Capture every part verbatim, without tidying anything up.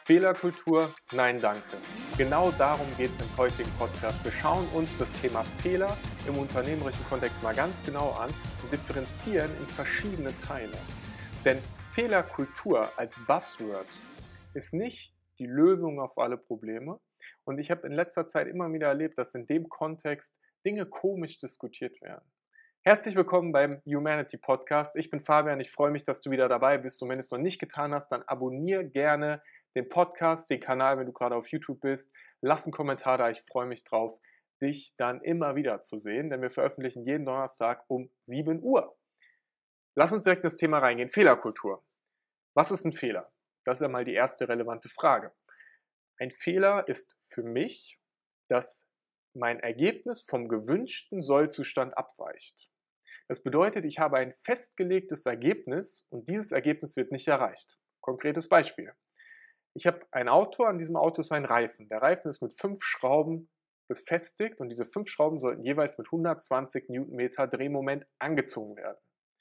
Fehlerkultur? Nein, danke. Genau darum geht es im heutigen Podcast. Wir schauen uns das Thema Fehler im unternehmerischen Kontext mal ganz genau an und differenzieren in verschiedene Teile. Denn Fehlerkultur als Buzzword ist nicht die Lösung auf alle Probleme. Und ich habe in letzter Zeit immer wieder erlebt, dass in dem Kontext Dinge komisch diskutiert werden. Herzlich willkommen beim Humanity Podcast. Ich bin Fabian, ich freue mich, dass du wieder dabei bist. Und wenn du es noch nicht getan hast, dann abonniere gerne den Podcast, den Kanal, wenn du gerade auf YouTube bist. Lass einen Kommentar da, ich freue mich drauf, dich dann immer wieder zu sehen, denn wir veröffentlichen jeden Donnerstag um sieben Uhr. Lass uns direkt in das Thema reingehen. Fehlerkultur. Was ist ein Fehler? Das ist ja mal die erste relevante Frage. Ein Fehler ist für mich, dass mein Ergebnis vom gewünschten Sollzustand abweicht. Das bedeutet, ich habe ein festgelegtes Ergebnis und dieses Ergebnis wird nicht erreicht. Konkretes Beispiel. Ich habe ein Auto, an diesem Auto ist ein Reifen. Der Reifen ist mit fünf Schrauben befestigt und diese fünf Schrauben sollten jeweils mit hundertzwanzig Newtonmeter Drehmoment angezogen werden.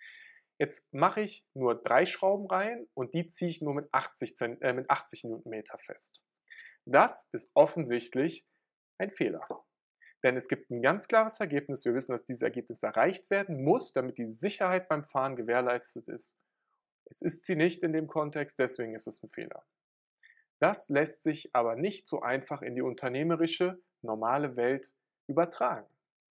Jetzt mache ich nur drei Schrauben rein und die ziehe ich nur mit achtzig, äh, mit achtzig Newtonmeter fest. Das ist offensichtlich ein Fehler. Denn es gibt ein ganz klares Ergebnis. Wir wissen, dass dieses Ergebnis erreicht werden muss, damit die Sicherheit beim Fahren gewährleistet ist. Es ist sie nicht in dem Kontext, deswegen ist es ein Fehler. Das lässt sich aber nicht so einfach in die unternehmerische, normale Welt übertragen.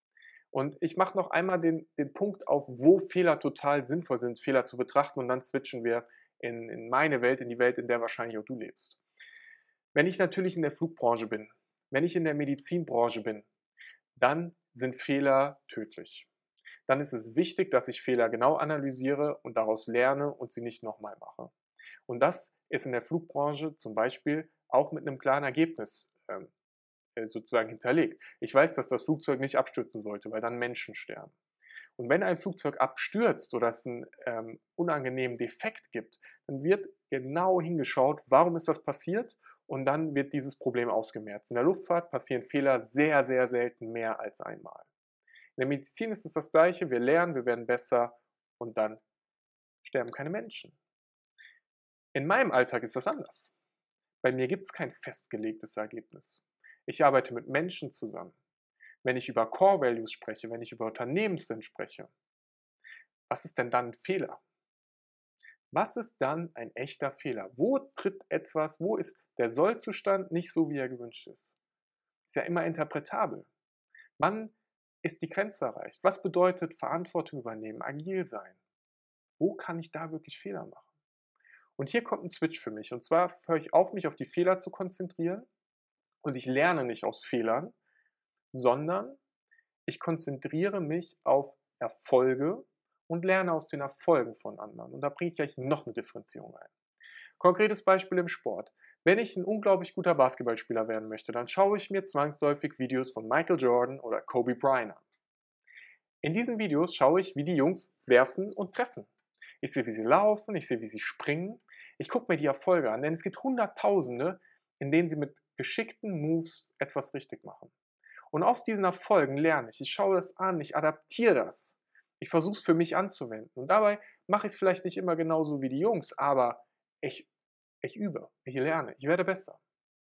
Und ich mache noch einmal den, den Punkt auf, wo Fehler total sinnvoll sind, Fehler zu betrachten, und dann switchen wir in, in meine Welt, in die Welt, in der wahrscheinlich auch du lebst. Wenn ich natürlich in der Flugbranche bin, wenn ich in der Medizinbranche bin, dann sind Fehler tödlich. Dann ist es wichtig, dass ich Fehler genau analysiere und daraus lerne und sie nicht nochmal mache. Und das ist in der Flugbranche zum Beispiel auch mit einem klaren Ergebnis ähm, sozusagen hinterlegt. Ich weiß, dass das Flugzeug nicht abstürzen sollte, weil dann Menschen sterben. Und wenn ein Flugzeug abstürzt oder es einen ähm, unangenehmen Defekt gibt, dann wird genau hingeschaut, warum ist das passiert, und dann wird dieses Problem ausgemerzt. In der Luftfahrt passieren Fehler sehr, sehr selten mehr als einmal. In der Medizin ist es das Gleiche. Wir lernen, wir werden besser und dann sterben keine Menschen. In meinem Alltag ist das anders. Bei mir gibt es kein festgelegtes Ergebnis. Ich arbeite mit Menschen zusammen. Wenn ich über Core Values spreche, wenn ich über Unternehmenssinn spreche, was ist denn dann ein Fehler? Was ist dann ein echter Fehler? Wo tritt etwas, wo ist der Sollzustand nicht so, wie er gewünscht ist? Ist ja immer interpretabel. Wann ist die Grenze erreicht? Was bedeutet Verantwortung übernehmen, agil sein? Wo kann ich da wirklich Fehler machen? Und hier kommt ein Switch für mich. Und zwar höre ich auf, mich auf die Fehler zu konzentrieren, und ich lerne nicht aus Fehlern, sondern ich konzentriere mich auf Erfolge und lerne aus den Erfolgen von anderen. Und da bringe ich gleich noch eine Differenzierung ein. Konkretes Beispiel im Sport. Wenn ich ein unglaublich guter Basketballspieler werden möchte, dann schaue ich mir zwangsläufig Videos von Michael Jordan oder Kobe Bryant an. In diesen Videos schaue ich, wie die Jungs werfen und treffen. Ich sehe, wie sie laufen, ich sehe, wie sie springen. Ich gucke mir die Erfolge an, denn es gibt Hunderttausende, in denen sie mit geschickten Moves etwas richtig machen. Und aus diesen Erfolgen lerne ich. Ich schaue das an, ich adaptiere das. Ich versuche es für mich anzuwenden. Und dabei mache ich es vielleicht nicht immer genauso wie die Jungs, aber ich, ich übe, ich lerne, ich werde besser.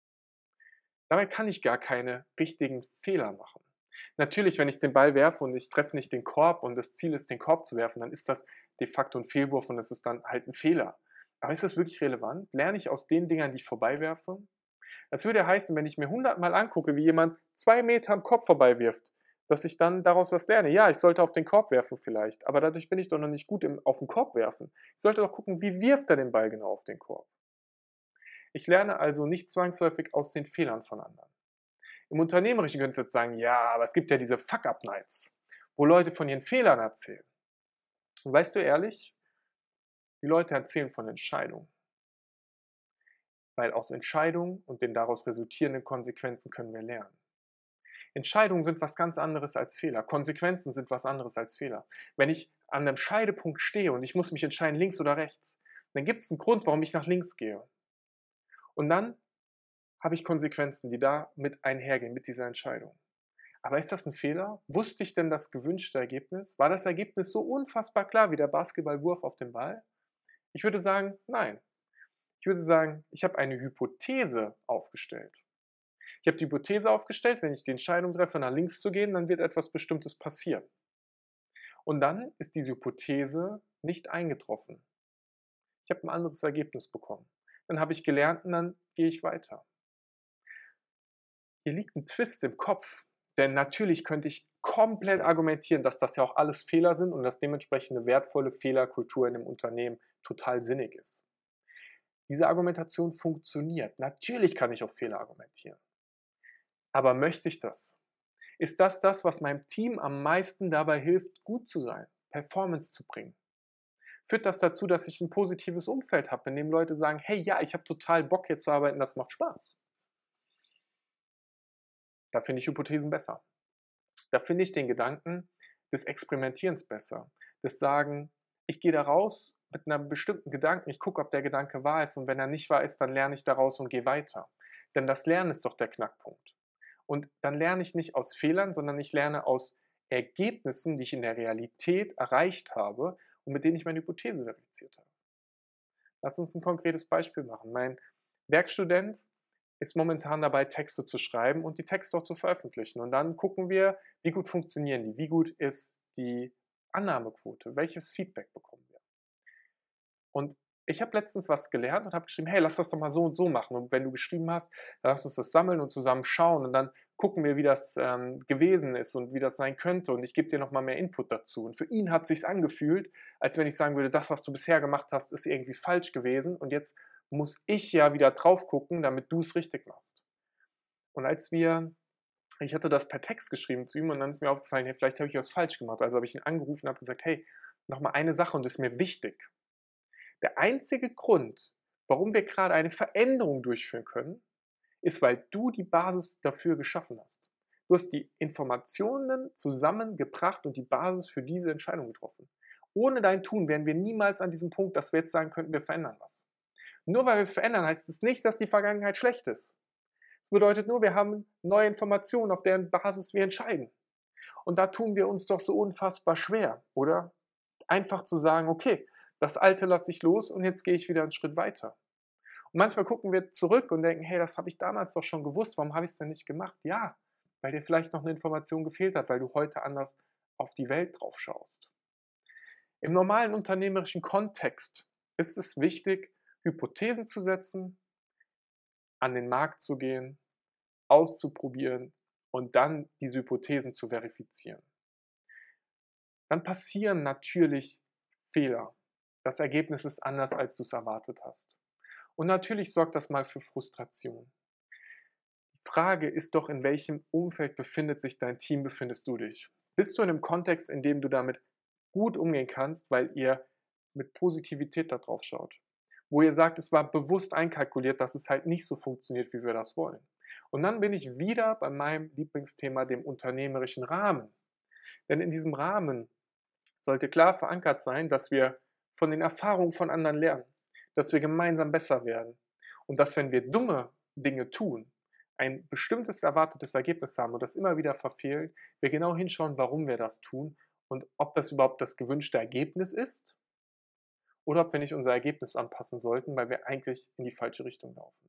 Dabei kann ich gar keine richtigen Fehler machen. Natürlich, wenn ich den Ball werfe und ich treffe nicht den Korb und das Ziel ist, den Korb zu werfen, dann ist das de facto ein Fehlwurf und es ist dann halt ein Fehler. Aber ist das wirklich relevant? Lerne ich aus den Dingern, die ich vorbeiwerfe? Das würde heißen, wenn ich mir hundertmal angucke, wie jemand zwei Meter am Korb vorbei wirft, dass ich dann daraus was lerne. Ja, ich sollte auf den Korb werfen vielleicht, aber dadurch bin ich doch noch nicht gut im auf den Korb werfen. Ich sollte doch gucken, wie wirft er den Ball genau auf den Korb. Ich lerne also nicht zwangsläufig aus den Fehlern von anderen. Im Unternehmerischen könntest du jetzt sagen, ja, aber es gibt ja diese Fuck-Up-Nights, wo Leute von ihren Fehlern erzählen. Und weißt du ehrlich, die Leute erzählen von Entscheidungen. Weil aus Entscheidungen und den daraus resultierenden Konsequenzen können wir lernen. Entscheidungen sind was ganz anderes als Fehler. Konsequenzen sind was anderes als Fehler. Wenn ich an einem Scheidepunkt stehe und ich muss mich entscheiden, links oder rechts, dann gibt es einen Grund, warum ich nach links gehe. Und dann habe ich Konsequenzen, die da mit einhergehen, mit dieser Entscheidung. Aber ist das ein Fehler? Wusste ich denn das gewünschte Ergebnis? War das Ergebnis so unfassbar klar wie der Basketballwurf auf den Ball? Ich würde sagen, nein. Ich würde sagen, ich habe eine Hypothese aufgestellt. Ich habe die Hypothese aufgestellt, wenn ich die Entscheidung treffe, nach links zu gehen, dann wird etwas Bestimmtes passieren. Und dann ist diese Hypothese nicht eingetroffen. Ich habe ein anderes Ergebnis bekommen. Dann habe ich gelernt und dann gehe ich weiter. Hier liegt ein Twist im Kopf, denn natürlich könnte ich komplett argumentieren, dass das ja auch alles Fehler sind und dass dementsprechend eine wertvolle Fehlerkultur in einem Unternehmen total sinnig ist. Diese Argumentation funktioniert. Natürlich kann ich auf Fehler argumentieren. Aber möchte ich das? Ist das das, was meinem Team am meisten dabei hilft, gut zu sein, Performance zu bringen? Führt das dazu, dass ich ein positives Umfeld habe, in dem Leute sagen, hey, ja, ich habe total Bock hier zu arbeiten, das macht Spaß? Da finde ich Hypothesen besser. Da finde ich den Gedanken des Experimentierens besser. Des Sagen, ich gehe da raus mit einem bestimmten Gedanken, ich gucke, ob der Gedanke wahr ist und wenn er nicht wahr ist, dann lerne ich daraus und gehe weiter. Denn das Lernen ist doch der Knackpunkt. Und dann lerne ich nicht aus Fehlern, sondern ich lerne aus Ergebnissen, die ich in der Realität erreicht habe und mit denen ich meine Hypothese verifiziert habe. Lass uns ein konkretes Beispiel machen. Mein Werkstudent ist momentan dabei, Texte zu schreiben und die Texte auch zu veröffentlichen. Und dann gucken wir, wie gut funktionieren die, wie gut ist die Annahmequote, welches Feedback bekommen wir. Und ich habe letztens was gelernt und habe geschrieben, hey, lass das doch mal so und so machen. Und wenn du geschrieben hast, dann lass uns das sammeln und zusammen schauen und dann gucken wir, wie das ähm, gewesen ist und wie das sein könnte. Und ich gebe dir nochmal mehr Input dazu. Und für ihn hat es sich angefühlt, als wenn ich sagen würde, das, was du bisher gemacht hast, ist irgendwie falsch gewesen. Und jetzt muss ich ja wieder drauf gucken, damit du es richtig machst. Und als wir, ich hatte das per Text geschrieben zu ihm und dann ist mir aufgefallen, hey, vielleicht habe ich was falsch gemacht. Also habe ich ihn angerufen und habe gesagt, hey, nochmal eine Sache und das ist mir wichtig. Der einzige Grund, warum wir gerade eine Veränderung durchführen können, ist, weil du die Basis dafür geschaffen hast. Du hast die Informationen zusammengebracht und die Basis für diese Entscheidung getroffen. Ohne dein Tun wären wir niemals an diesem Punkt, dass wir jetzt sagen könnten, wir verändern was. Nur weil wir es verändern, heißt es nicht, dass die Vergangenheit schlecht ist. Es bedeutet nur, wir haben neue Informationen, auf deren Basis wir entscheiden. Und da tun wir uns doch so unfassbar schwer, oder? Einfach zu sagen, okay, das Alte lasse ich los und jetzt gehe ich wieder einen Schritt weiter. Und manchmal gucken wir zurück und denken, hey, das habe ich damals doch schon gewusst, warum habe ich es denn nicht gemacht? Ja, weil dir vielleicht noch eine Information gefehlt hat, weil du heute anders auf die Welt drauf schaust. Im normalen unternehmerischen Kontext ist es wichtig, Hypothesen zu setzen, an den Markt zu gehen, auszuprobieren und dann diese Hypothesen zu verifizieren. Dann passieren natürlich Fehler. Das Ergebnis ist anders, als du es erwartet hast. Und natürlich sorgt das mal für Frustration. Die Frage ist doch, in welchem Umfeld befindet sich dein Team, befindest du dich? Bist du in einem Kontext, in dem du damit gut umgehen kannst, weil ihr mit Positivität da drauf schaut? Wo ihr sagt, es war bewusst einkalkuliert, dass es halt nicht so funktioniert, wie wir das wollen. Und dann bin ich wieder bei meinem Lieblingsthema, dem unternehmerischen Rahmen. Denn in diesem Rahmen sollte klar verankert sein, dass wir von den Erfahrungen von anderen lernen, dass wir gemeinsam besser werden und dass, wenn wir dumme Dinge tun, ein bestimmtes erwartetes Ergebnis haben und das immer wieder verfehlen, wir genau hinschauen, warum wir das tun und ob das überhaupt das gewünschte Ergebnis ist oder ob wir nicht unser Ergebnis anpassen sollten, weil wir eigentlich in die falsche Richtung laufen.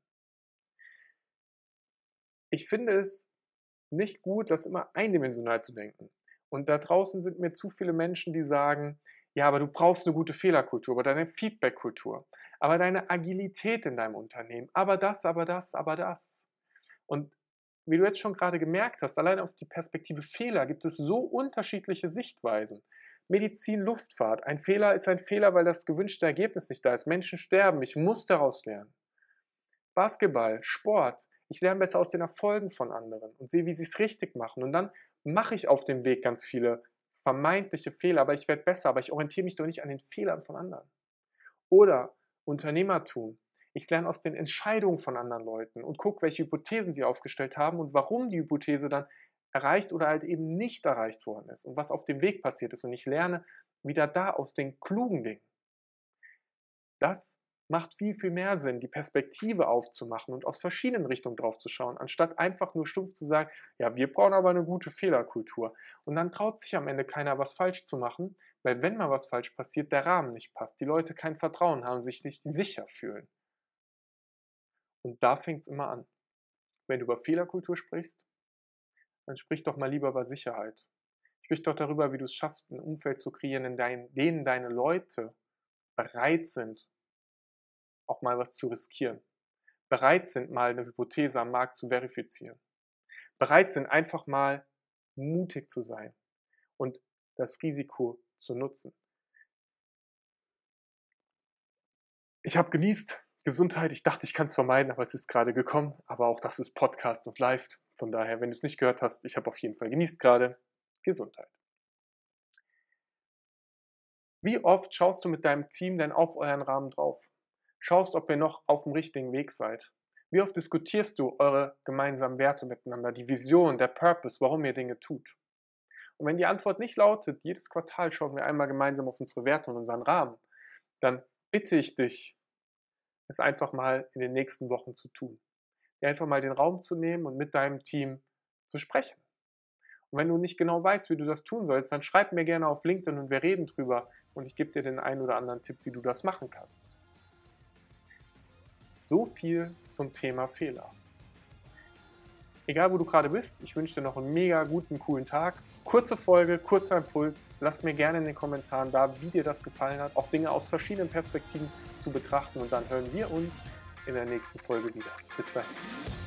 Ich finde es nicht gut, das immer eindimensional zu denken. Und da draußen sind mir zu viele Menschen, die sagen, ja, aber du brauchst eine gute Fehlerkultur, aber deine Feedbackkultur, aber deine Agilität in deinem Unternehmen, aber das, aber das, aber das. Und wie du jetzt schon gerade gemerkt hast, allein auf die Perspektive Fehler gibt es so unterschiedliche Sichtweisen. Medizin, Luftfahrt. Ein Fehler ist ein Fehler, weil das gewünschte Ergebnis nicht da ist. Menschen sterben, ich muss daraus lernen. Basketball, Sport. Ich lerne besser aus den Erfolgen von anderen und sehe, wie sie es richtig machen. Und dann mache ich auf dem Weg ganz viele vermeintliche Fehler, aber ich werde besser, aber ich orientiere mich doch nicht an den Fehlern von anderen. Oder Unternehmertum. Ich lerne aus den Entscheidungen von anderen Leuten und gucke, welche Hypothesen sie aufgestellt haben und warum die Hypothese dann erreicht oder halt eben nicht erreicht worden ist und was auf dem Weg passiert ist. Und ich lerne wieder da aus den klugen Dingen. Das macht viel, viel mehr Sinn, die Perspektive aufzumachen und aus verschiedenen Richtungen drauf zu schauen, anstatt einfach nur stumpf zu sagen, ja, wir brauchen aber eine gute Fehlerkultur. Und dann traut sich am Ende keiner, was falsch zu machen, weil wenn mal was falsch passiert, der Rahmen nicht passt, die Leute kein Vertrauen haben, sich nicht sicher fühlen. Und da fängt es immer an. Wenn du über Fehlerkultur sprichst, dann sprich doch mal lieber über Sicherheit. Sprich doch darüber, wie du es schaffst, ein Umfeld zu kreieren, in dein, denen deine Leute bereit sind, auch mal was zu riskieren. Bereit sind, mal eine Hypothese am Markt zu verifizieren. Bereit sind, einfach mal mutig zu sein und das Risiko zu nutzen. Ich habe genießt Gesundheit. Ich dachte, ich kann es vermeiden, aber es ist gerade gekommen. Aber auch das ist Podcast und live. Von daher, wenn du es nicht gehört hast, ich habe auf jeden Fall genießt gerade Gesundheit. Wie oft schaust du mit deinem Team denn auf euren Rahmen drauf? Schaust, ob ihr noch auf dem richtigen Weg seid? Wie oft diskutierst du eure gemeinsamen Werte miteinander, die Vision, der Purpose, warum ihr Dinge tut? Und wenn die Antwort nicht lautet, jedes Quartal schauen wir einmal gemeinsam auf unsere Werte und unseren Rahmen, dann bitte ich dich, es einfach mal in den nächsten Wochen zu tun. Dir einfach mal den Raum zu nehmen und mit deinem Team zu sprechen. Und wenn du nicht genau weißt, wie du das tun sollst, dann schreib mir gerne auf LinkedIn und wir reden drüber und ich gebe dir den einen oder anderen Tipp, wie du das machen kannst. So viel zum Thema Fehler. Egal, wo du gerade bist, ich wünsche dir noch einen mega guten, coolen Tag. Kurze Folge, kurzer Impuls. Lass mir gerne in den Kommentaren da, wie dir das gefallen hat, auch Dinge aus verschiedenen Perspektiven zu betrachten und dann hören wir uns in der nächsten Folge wieder. Bis dahin.